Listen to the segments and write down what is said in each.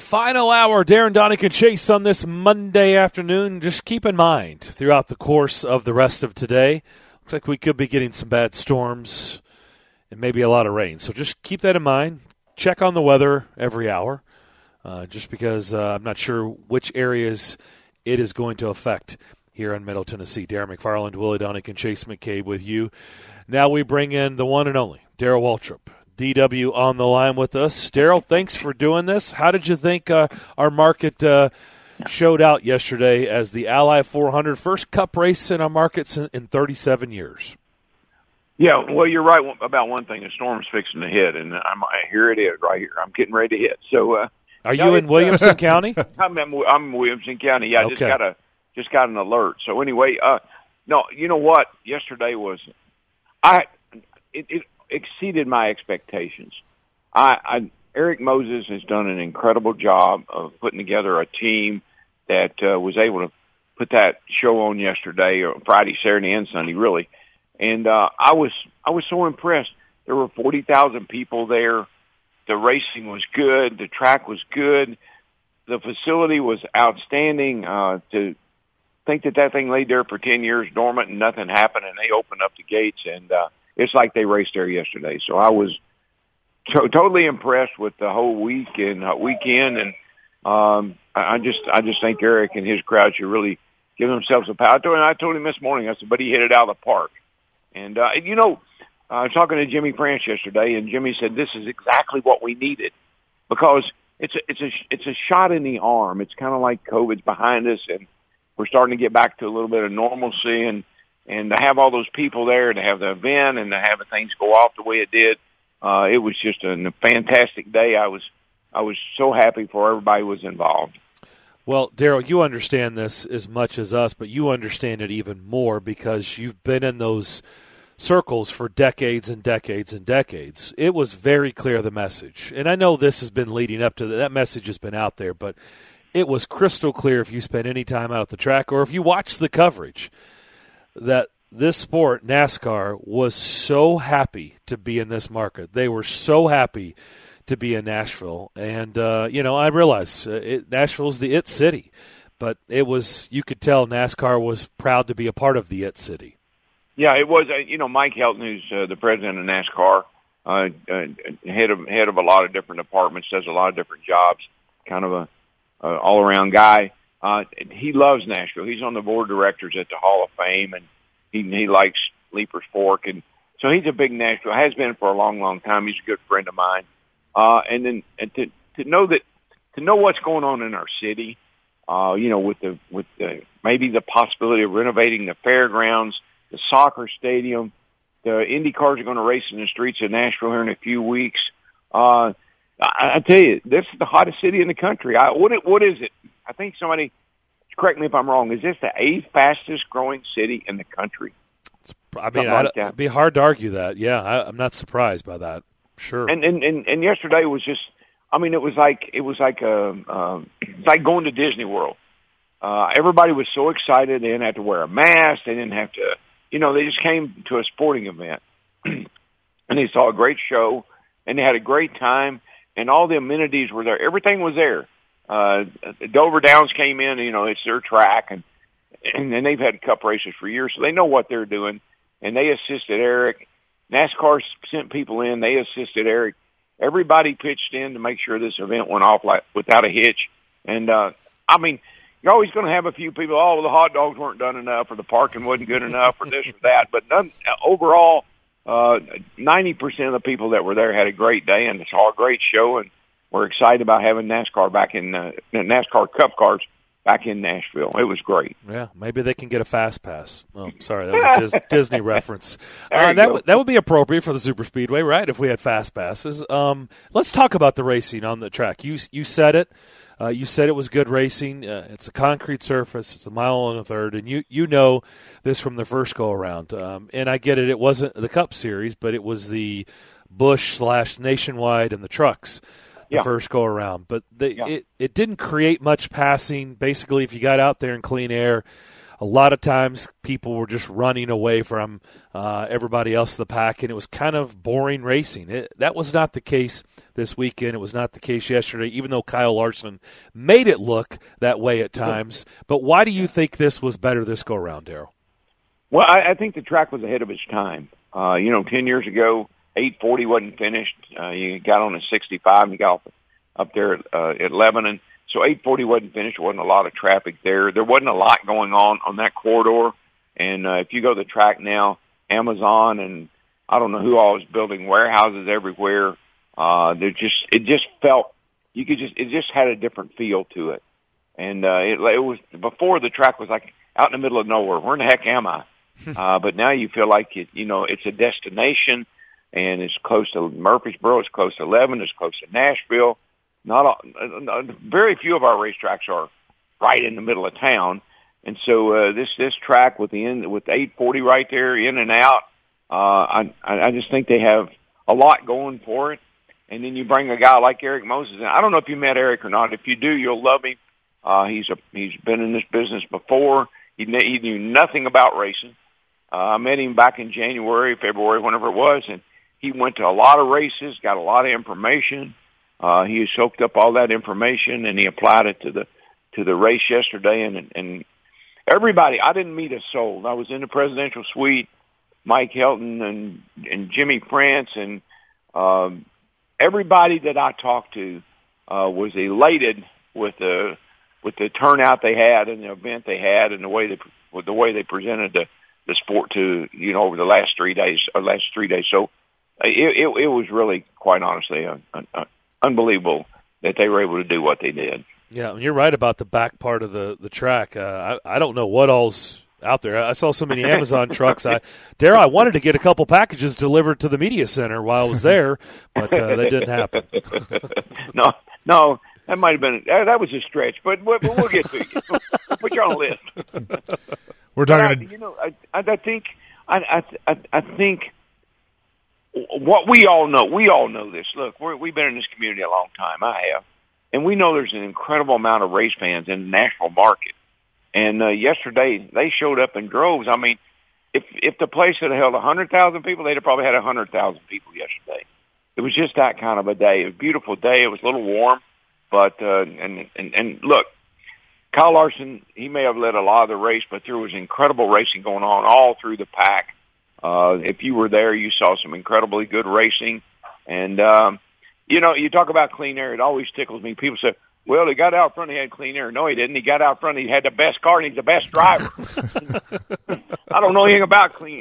Final hour, Darren Donick Chase on this Monday afternoon. Just keep in mind throughout the course of the rest of today, looks like we could be getting some bad storms and maybe a lot of rain. So just keep that in mind. Check on the weather every hour, just because I'm not sure which areas it is going to affect here in Middle Tennessee. Darren McFarland, Willie Donick, and Chase McCabe with you. Now we bring in the one and only Darrell Waltrip. DW on the line with us. Darrell, thanks for doing this. How did you think our market showed out yesterday as the Ally 400 first Cup race in our markets in 37 years? Yeah, well, you're right about one thing. The storm's fixing to hit, and here it is right here. I'm getting ready to hit. So, are you in Williamson County? I'm in Williamson County. Yeah, okay. I just got an alert. So anyway, no, you know what? Yesterday was it exceeded my expectations. Eric Moses has done an incredible job of putting together a team that was able to put that show on yesterday, or Friday, Saturday, and Sunday, really. And I was so impressed. There were 40,000 people there. The racing was good. The track was good. The facility was outstanding. To think that thing laid there for 10 years dormant and nothing happened, and they opened up the gates, and it's like they raced there yesterday. So I was totally impressed with the whole week and weekend, and I just think Eric and his crowd should really give themselves a pat. And I told him this morning, I said, but he hit it out of the park. And I was talking to Jimmy France yesterday, and Jimmy said this is exactly what we needed, because it's a shot in the arm. It's kind of like COVID's behind us, and we're starting to get back to a little bit of normalcy, and to have all those people there, to have the event, and to have things go off the way it did, it was just a fantastic day. I was so happy for everybody who was involved. Well, Darrell, you understand this as much as us, but you understand it even more because you've been in those circles for decades and decades and decades. It was very clear, the message. And I know this has been leading up to that message has been out there, but it was crystal clear if you spent any time out at the track or if you watched the coverage that this sport, NASCAR, was so happy to be in this market. They were so happy to be in Nashville. And, I realize Nashville's the it city, but you could tell NASCAR was proud to be a part of the it city. Yeah, it was. Mike Helton, who's the president of NASCAR, head of a lot of different departments, does a lot of different jobs, kind of a all-around guy. He loves Nashville. He's on the board of directors at the Hall of Fame, and he likes Leaper's Fork, and so he's a big Nashville. Has been for a long, long time. He's a good friend of mine. And to know what's going on in our city, with the maybe the possibility of renovating the fairgrounds, the soccer stadium, the Indy cars are going to race in the streets of Nashville here in a few weeks. I tell you, this is the hottest city in the country. What is it? I think somebody, correct me if I'm wrong, is this the 8th fastest growing city in the country? It'd be hard to argue that. Yeah, I'm not surprised by that. Sure. And yesterday was just, it was like going to Disney World. Everybody was so excited. They didn't have to wear a mask. They didn't have to, they just came to a sporting event and they saw a great show and they had a great time and all the amenities were there. Everything was there. Dover Downs came in, it's their track and they've had cup races for years, so they know what they're doing and they assisted Eric. NASCAR sent people in. They assisted Eric. Everybody pitched in to make sure this event went off without a hitch. And, you're always going to have a few people, the hot dogs weren't done enough or the parking wasn't good enough or this or that. But overall, 90% of the people that were there had a great day and saw a great show. And we're excited about having NASCAR back in NASCAR Cup cars back in Nashville. It was great. Yeah, maybe they can get a fast pass. Oh, sorry, that was a Disney reference. That would be appropriate for the Super Speedway, right, if we had fast passes. Let's talk about the racing on the track. You said it. You said it was good racing. It's a concrete surface. It's 1.33 miles, and you know this from the first go-around. And I get it. It wasn't the Cup Series, but it was the Busch/Nationwide and the trucks. The first go around, but it didn't create much passing. Basically, if you got out there in clean air, a lot of times people were just running away from everybody else in the pack, and it was kind of boring racing. That was not the case this weekend. It was not the case yesterday, even though Kyle Larson made it look that way at times. But why do you think this was better this go-around, Darrell? Well, I think the track was ahead of its time. 10 years ago, 840 wasn't finished. You got on at 65 and you got up there at Lebanon. So 840 wasn't finished. There wasn't a lot of traffic there. There wasn't a lot going on that corridor. And if you go to the track now, Amazon and I don't know who all is building warehouses everywhere. It just had a different feel to it. And it was before the track was like out in the middle of nowhere. Where in the heck am I? But now you feel like it's a destination, and it's close to Murfreesboro, it's close to Lebanon, it's close to Nashville. Very few of our racetracks are right in the middle of town, and so this track with 840 right there in and out, I just think they have a lot going for it. And then you bring a guy like Eric Moses in. I don't know if you met Eric or not. If you do, you'll love him. He's been in this business before. He knew nothing about racing. I met him back in January, February, whenever it was, and he went to a lot of races, got a lot of information. He soaked up all that information, and he applied it to the race yesterday. And everybody, I didn't meet a soul. I was in the presidential suite, Mike Helton and Jimmy France, and everybody that I talked to was elated with the turnout they had and the event they had and the way they presented the sport to over the last 3 days. So it was really, quite honestly, unbelievable that they were able to do what they did. Yeah, you're right about the back part of the track. I don't know what all's out there. I saw so many Amazon trucks. Darrell, I wanted to get a couple packages delivered to the media center while I was there, but that didn't happen. No. That might have been that was a stretch, but we'll get to you. We'll put you on a list. We're talking. I think what we all know this. Look, we've been in this community a long time. I have, and we know there's an incredible amount of race fans in the national market. And yesterday they showed up in droves. I mean, if the place had held 100,000 people, they'd have probably had 100,000 people yesterday. It was just that kind of a day. It was a beautiful day. It was a little warm. But and look, Kyle Larson, he may have led a lot of the race, but there was incredible racing going on all through the pack. If you were there, you saw some incredibly good racing. And you talk about clean air. It always tickles me. People say, "Well, he got out front. He had clean air." No, he didn't. He got out front. He had the best car, and he's the best driver. I don't know anything about clean.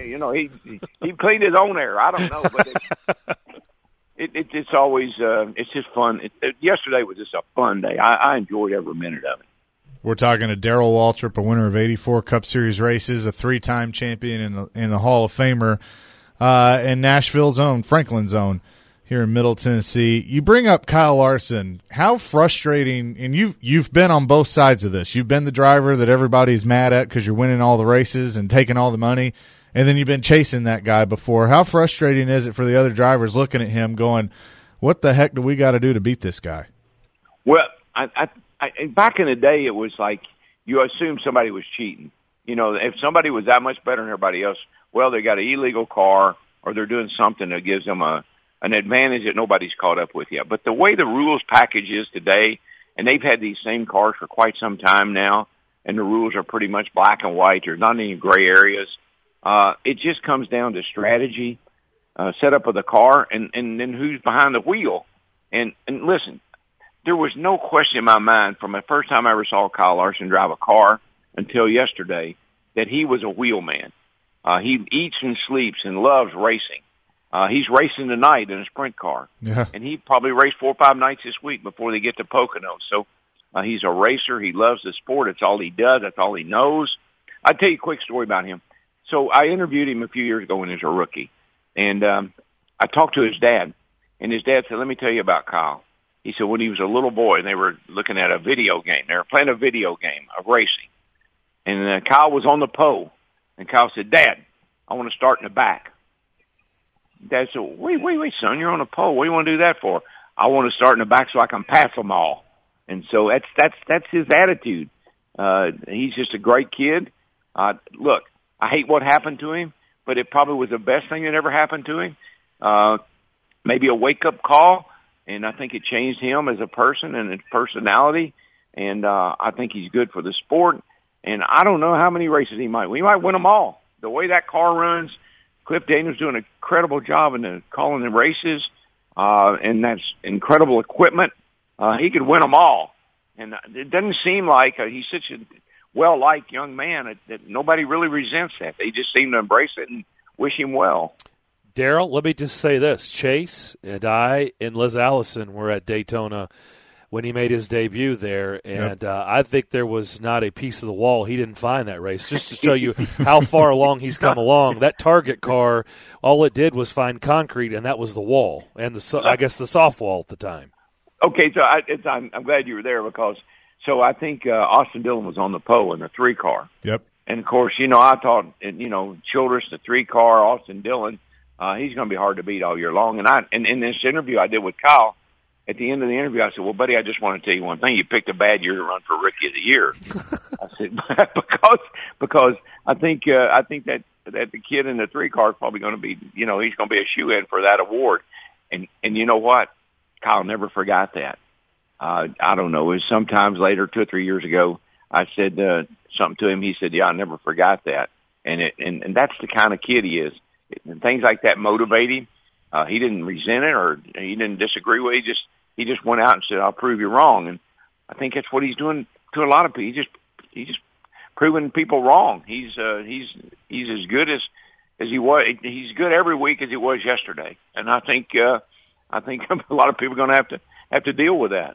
He cleaned his own air. I don't know, but. It's always it's just fun. Yesterday was just a fun day. I enjoyed every minute of it. We're talking to Darrell Waltrip, a winner of 84 Cup Series races, a 3-time champion in the Hall of Famer, in Nashville's own, Franklin's own, here in Middle Tennessee. You bring up Kyle Larson. How frustrating, and you've been on both sides of this. You've been the driver that everybody's mad at because you're winning all the races and taking all the money. And then you've been chasing that guy before. How frustrating is it for the other drivers looking at him going, what the heck do we got to do to beat this guy? Well, I back in the day, it was like you assumed somebody was cheating. If somebody was that much better than everybody else, well, they got an illegal car or they're doing something that gives them an advantage that nobody's caught up with yet. But the way the rules package is today, and they've had these same cars for quite some time now, and the rules are pretty much black and white. There's not any gray areas. It just comes down to strategy, setup of the car, and then who's behind the wheel. And listen, there was no question in my mind from the first time I ever saw Kyle Larson drive a car until yesterday that he was a wheelman. He eats and sleeps and loves racing. He's racing tonight in a sprint car. Yeah. And he probably raced 4 or 5 nights this week before they get to Pocono. So he's a racer. He loves the sport. It's all he does. That's all he knows. I'll tell you a quick story about him. So I interviewed him a few years ago when he was a rookie. And I talked to his dad. And his dad said, let me tell you about Kyle. He said when he was a little boy, and they were looking at a video game. They were playing a video game of racing. And Kyle was on the pole. And Kyle said, Dad, I want to start in the back. Dad said, wait, son, you're on a pole. What do you want to do that for? I want to start in the back so I can pass them all. And so that's his attitude. He's just a great kid. Look, I hate what happened to him, but it probably was the best thing that ever happened to him. Maybe a wake-up call, and I think it changed him as a person and his personality, and I think he's good for the sport. And I don't know how many races he might win. He might win them all. The way that car runs, Cliff Daniels doing an incredible job in calling the races, and that's incredible equipment. He could win them all. And it doesn't seem like he's such a well-liked young man that nobody really resents that. They just seem to embrace it and wish him well. Darrell, let me just say this. Chase and I and Liz Allison were at Daytona when he made his debut there, and I think there was not a piece of the wall he didn't find that race. Just to show you how far along he's come along, that Target car, all it did was find concrete, and that was the wall, and I guess the soft wall at the time. Okay, so I'm glad you were there because I think Austin Dillon was on the pole in the 3-car. Yep. And, of course, I thought, Childress, the 3-car, Austin Dillon, he's going to be hard to beat all year long. And in this interview I did with Kyle, at the end of the interview, I said, well, buddy, I just want to tell you one thing. You picked a bad year to run for Rookie of the Year. I said, because I think that the kid in the 3-car is probably going to be, he's going to be a shoe-in for that award. And you know what? Kyle never forgot that. I don't know. It was sometimes later, 2 or 3 years ago, I said something to him. He said, yeah, I never forgot that. And that's the kind of kid he is. And things like that motivate him. He didn't resent it or he didn't disagree with it. He just went out and said, I'll prove you wrong. And I think that's what he's doing to a lot of people. He's just proving people wrong. He's as good as he was. He's good every week as he was yesterday. And I think a lot of people are going to have to deal with that.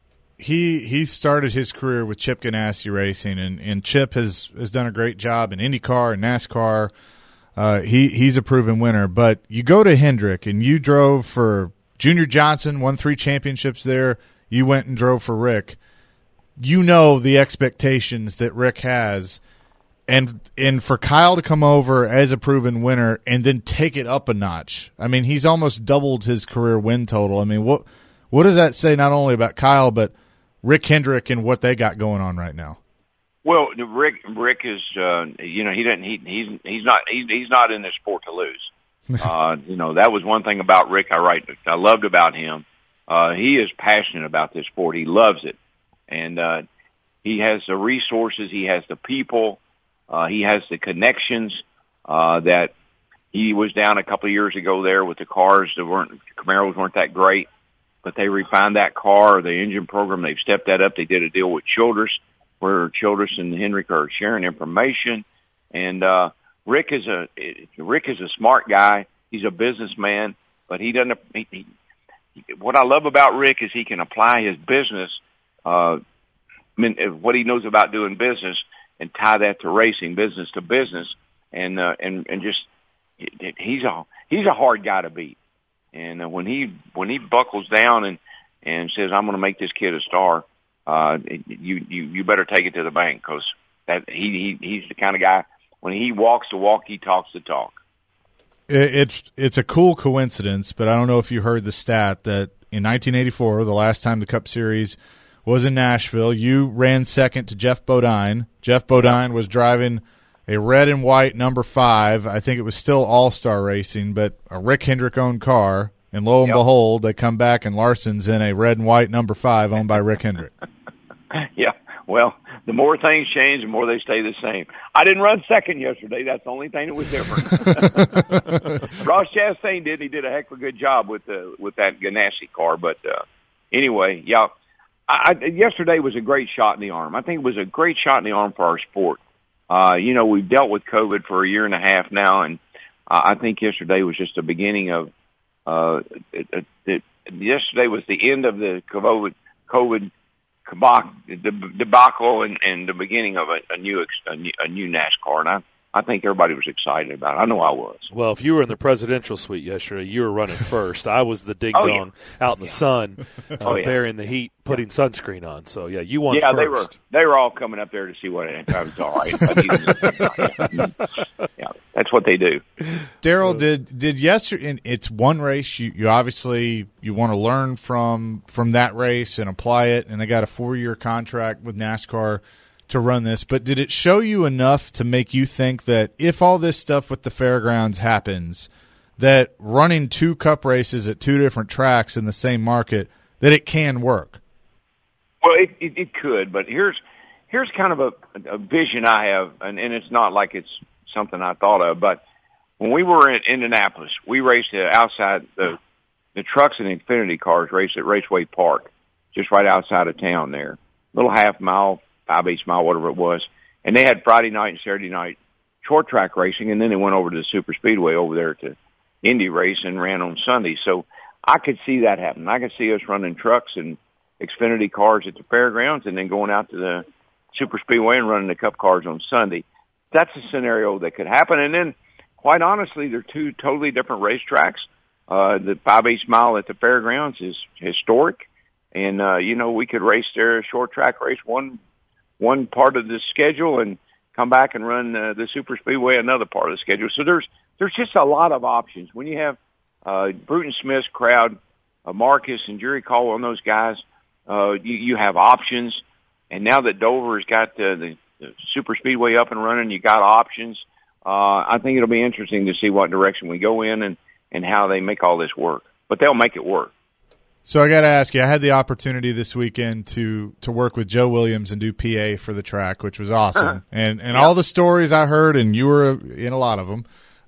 He started his career with Chip Ganassi Racing, and Chip has done a great job in IndyCar and NASCAR. He's a proven winner. But you go to Hendrick, and you drove for Junior Johnson, won 3 championships there. You went and drove for Rick. You know the expectations that Rick has. And for Kyle to come over as a proven winner and then take it up a notch. I mean, he's almost doubled his career win total. I mean, what does that say not only about Kyle but Rick Hendrick and what they got going on right now? Well, Rick is he's not in this sport to lose. That was one thing about Rick I loved about him. He is passionate about this sport. He loves it. And he has the resources, he has the people. He has the connections that he was down a couple of years ago there with the cars Camaros weren't that great, but they refined that car, the engine program. They've stepped that up. They did a deal with Childress where Childress and Hendrick are sharing information. And Rick is a smart guy. He's a businessman, but he doesn't. What I love about Rick is he can apply his business, what he knows about doing business, and tie that to racing, business to business, and just he's a hard guy to beat. And when he buckles down and says, "I'm going to make this kid a star," you better take it to the bank because he's the kind of guy. When he walks the walk, he talks the talk. It's a cool coincidence, but I don't know if you heard the stat that in 1984, the last time the Cup Series was in Nashville, you ran second to Jeff Bodine. Jeff Bodine was driving a red and white number 5. I think it was still All-Star Racing, but a Rick Hendrick-owned car. And lo and behold, they come back and Larson's in a red and white number 5 owned by Rick Hendrick. Yeah, well, the more things change, the more they stay the same. I didn't run second yesterday. That's the only thing that was different. Ross Chastain did. He did a heck of a good job with that Ganassi car. But anyway, yeah. Yesterday was a great shot in the arm. I think it was a great shot in the arm for our sport. We've dealt with COVID for a year and a half now, and I think yesterday was just the beginning of yesterday was the end of the COVID debacle and the beginning of a new NASCAR. And I think everybody was excited about it. I know I was. Well, if you were in the presidential suite yesterday, you were running first. I was the ding-dong out in the sun, bearing the heat, putting sunscreen on. So, yeah, you won first. Yeah, they were all coming up there to see what it was all right. Yeah, that's what they do. Darrell, did yesterday, and it's one race, you obviously you want to learn from that race and apply it, and they got a 4-year contract with NASCAR to run this, but did it show you enough to make you think that if all this stuff with the fairgrounds happens, that running 2 Cup races at 2 different tracks in the same market, that it can work? Well, it could, but here's kind of a vision I have, and it's not like it's something I thought of, but when we were in Indianapolis, we raced outside the trucks and Xfinity cars raced at Raceway Park, just right outside of town there. Little half mile, 5/8 mile, whatever it was. And they had Friday night and Saturday night short track racing, and then they went over to the Super Speedway over there to Indy race and ran on Sunday. So I could see that happen. I could see us running trucks and Xfinity cars at the fairgrounds and then going out to the Super Speedway and running the Cup cars on Sunday. That's a scenario that could happen. And then, quite honestly, they're 2 totally different racetracks. The 5/8 mile at the fairgrounds is historic. And, we could race there, a short track race, one part of the schedule, and come back and run the Super Speedway another part of the schedule. So there's just a lot of options. When you have Bruton Smith's crowd, Marcus and Jerry Caldwell and those guys, you have options. And now that Dover has got the Super Speedway up and running, you got options. I think it'll be interesting to see what direction we go in and how they make all this work. But they'll make it work. So I got to ask you, I had the opportunity this weekend to work with Joe Williams and do PA for the track, which was awesome. And all the stories I heard, and you were in a lot of them,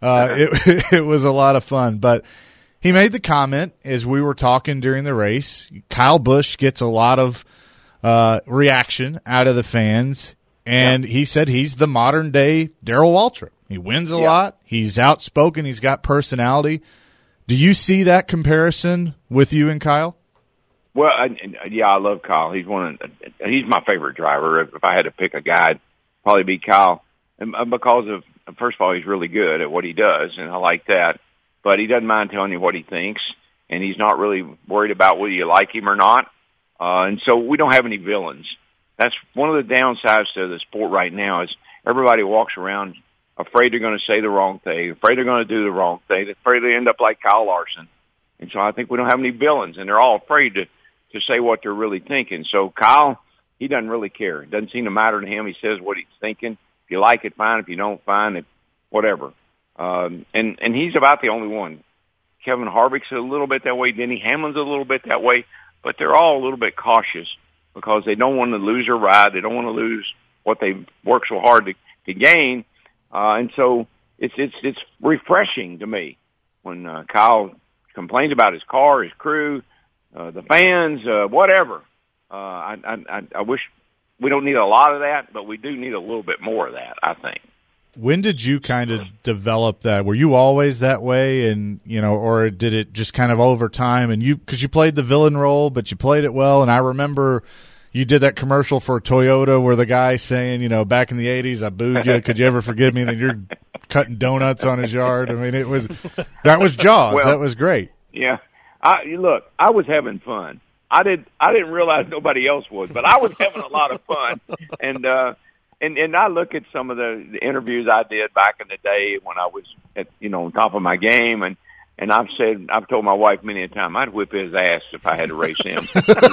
it was a lot of fun. But he made the comment as we were talking during the race, Kyle Busch gets a lot of reaction out of the fans, and he said he's the modern-day Darrell Waltrip. He wins a lot. He's outspoken. He's got personality. Do you see that comparison with you and Kyle? Well, I love Kyle. He's he's my favorite driver. If I had to pick a guy, it'd probably be Kyle. And because of, first of all, he's really good at what he does, and I like that. But he doesn't mind telling you what he thinks, and he's not really worried about whether you like him or not. And so we don't have any villains. That's one of the downsides to the sport right now is everybody walks around afraid they're going to say the wrong thing, afraid they're going to do the wrong thing, afraid they end up like Kyle Larson. And so I think we don't have any villains, and they're all afraid to say what they're really thinking. So Kyle, he doesn't really care. It doesn't seem to matter to him. He says what he's thinking. If you like it, fine. If you don't, fine. If, whatever. And he's about the only one. Kevin Harvick's a little bit that way. Denny Hamlin's a little bit that way. But they're all a little bit cautious because they don't want to lose their ride. They don't want to lose what they've worked so hard to gain. And so it's refreshing to me when Kyle complains about his car, his crew, the fans, whatever. I wish we don't need a lot of that, but we do need a little bit more of that, I think. When did you kind of develop that? Were you always that way, and or did it just kind of over time? And because you played the villain role, but you played it well. And I remember you did that commercial for Toyota where the guy saying, back in the '80s, I booed you. Could you ever forgive me? And then you're cutting donuts on his yard. I mean, that was Jaws. Well, that was great. Yeah. I was having fun. I didn't realize nobody else was, but I was having a lot of fun. And I look at some of the interviews I did back in the day when I was at, on top of my game, and I've told my wife many a time I'd whip his ass if I had to race him.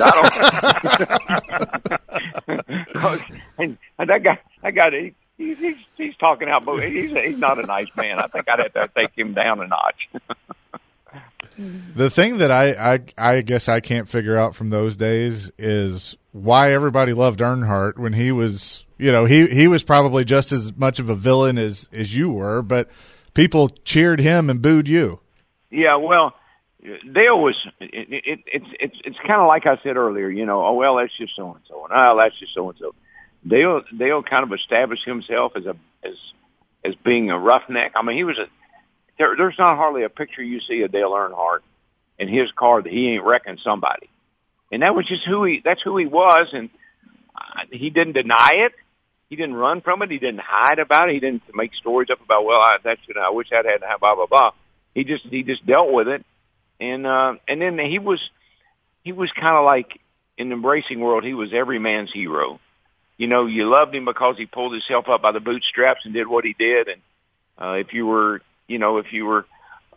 and that guy, he's talking out, but he's not a nice man. I think I'd have to take him down a notch. The thing that I guess I can't figure out from those days is why everybody loved Earnhardt when he was, he was probably just as much of a villain as you were, but people cheered him and booed you. Yeah, well, Dale was. It's kind of like I said earlier. Oh well, that's just so and so, and oh, that's just so and so. Dale kind of established himself as being a roughneck. I mean, he was there's not hardly a picture you see of Dale Earnhardt in his car that he ain't wrecking somebody. And that was just that's who he was. And he didn't deny it. He didn't run from it. He didn't hide about it. He didn't make stories up about, well, I wish that had blah, blah, blah. He just dealt with it. And then he was kind of like in the racing world, he was every man's hero. You loved him because he pulled himself up by the bootstraps and did what he did. And if you were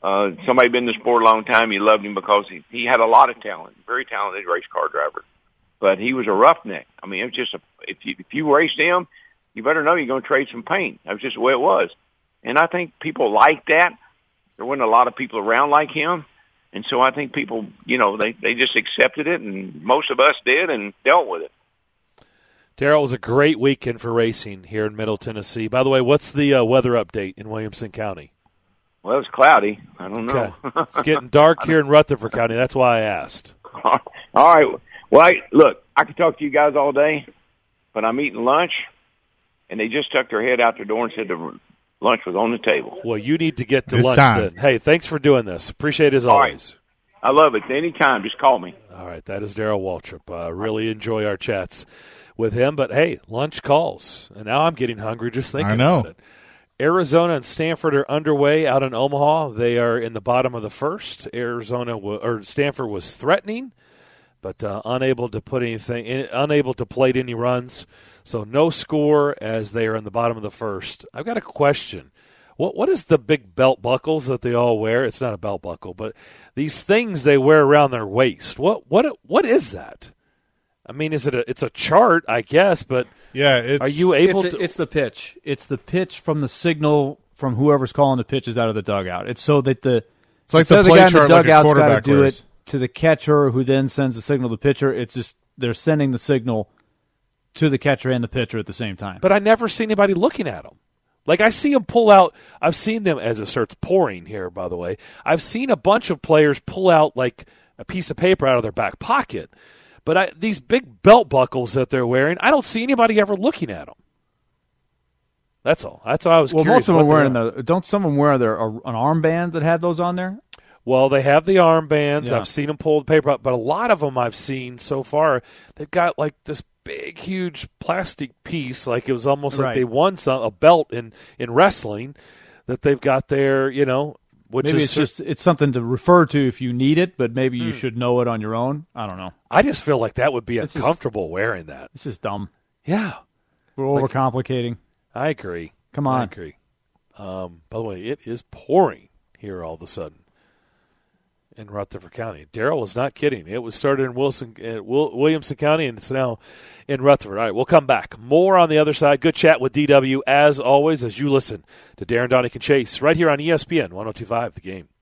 somebody been in the sport a long time, you loved him because he had a lot of talent, very talented race car driver. but he was a roughneck. I mean, it was just if you raced him, you better know you're going to trade some paint. That was just the way it was. And I think people liked that. There wasn't a lot of people around like him. And so I think people, they just accepted it, and most of us did and dealt with it. Darrell, it was a great weekend for racing here in Middle Tennessee. By the way, what's the weather update in Williamson County? Well, it's cloudy. I don't know. Okay. It's getting dark here in Rutherford County. That's why I asked. All right. Well, look, I could talk to you guys all day, but I'm eating lunch, and they just stuck their head out the door and said the lunch was on the table. Well, you need to get to It's lunch time. then. Hey, thanks for doing this. Appreciate it as All always. right. I love it. Anytime, just call me. All right, that is Darrell Waltrip. Really enjoy our chats with him. But, hey, lunch calls. And now I'm getting hungry just thinking about it. Arizona and Stanford are underway out in Omaha. They are in the bottom of the first. Stanford was threatening, but unable to plate any runs. So no score as they are in the bottom of the first. I've got a question. What is the big belt buckles that they all wear? It's not a belt buckle, but these things they wear around their waist. What is that? I mean, it's a chart, I guess, but yeah, are you able to? to? It's the pitch. It's the pitch from the signal from whoever's calling the pitches out of the dugout. It's so that it's like the guy play in the chart like a dugout's got to quarterback do wears. it to the catcher, who then sends the signal to the pitcher. It's just they're sending the signal to the catcher and the pitcher at the same time. But I never see anybody looking at them. Like, I see them pull out – I've seen them as it starts pouring here, by the way. I've seen a bunch of players pull out, like, a piece of paper out of their back pocket. But these big belt buckles that they're wearing, I don't see anybody ever looking at them. That's all. That's what I was curious. Well, most of them are wearing don't some of them wear an armband that had those on there? Well, they have the armbands. Yeah. I've seen them pull the paper out. But a lot of them I've seen so far, they've got, like, this big, huge plastic piece, like it was almost like Right. they won a belt in wrestling that they've got there, which Maybe is it's something to refer to if you need it, but maybe you should know it on your own. I don't know. I just feel like that would be It's just- uncomfortable wearing that. This is dumb. Yeah, We're overcomplicating. I agree. Come on. I agree. By the way, it is pouring here all of a sudden in Rutherford County. Darrell was not kidding. It was started in Williamson County, and it's now in Rutherford. All right, we'll come back. More on the other side. Good chat with DW, as always, as you listen to Darren, Donick, and Chase right here on ESPN 102.5 The Game.